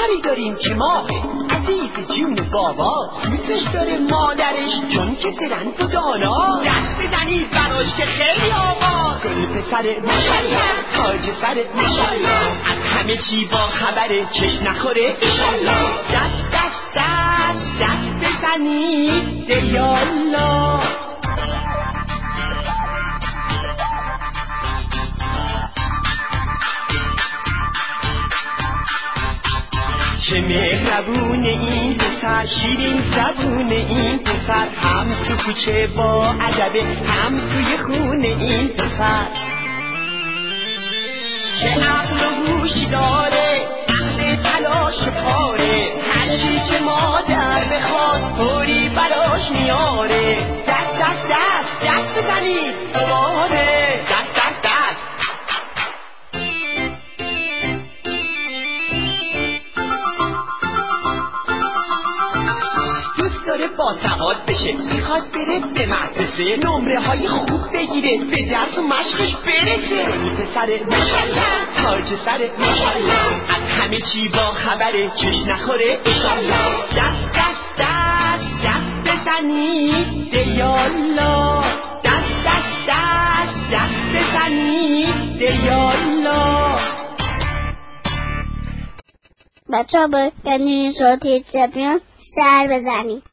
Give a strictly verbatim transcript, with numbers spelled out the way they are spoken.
پسری داریم که ماهه عزیز جون بابا، دوستش داره مادرش چون که زرنگ و دانا. دست بزنید براش که خیلی آواز، گل پسر ماشالله، تاج سر ماشالله، از همه چی با خبره، چش نخوره انشالله. دست دست دست دست بزنید یالا. چه مهربونه این پسر، شیرین زبونه این پسر، هم تو کوچه با ادبه هم توی خونه این پسر. چه عقل و هوشی داره، اهل تلاش پاره، هرچی که مادر بخواد فوری براش میاره. دست دست دست دست بزنید دوباره، دست دست دست. با سواد بشه، میخواد بره به مدرسه، نمره های خوب بگیره، به درس و مشقش برسه. پسر ماشالله، تاج سر ماشالله، از همه چی با خبره، چش نخوره انشالله. دست دست دست دست بزنید یالا، دست دست دست دست بزنید یالا. بچه ها باید کنید شما تیتر بیان سر بزنید.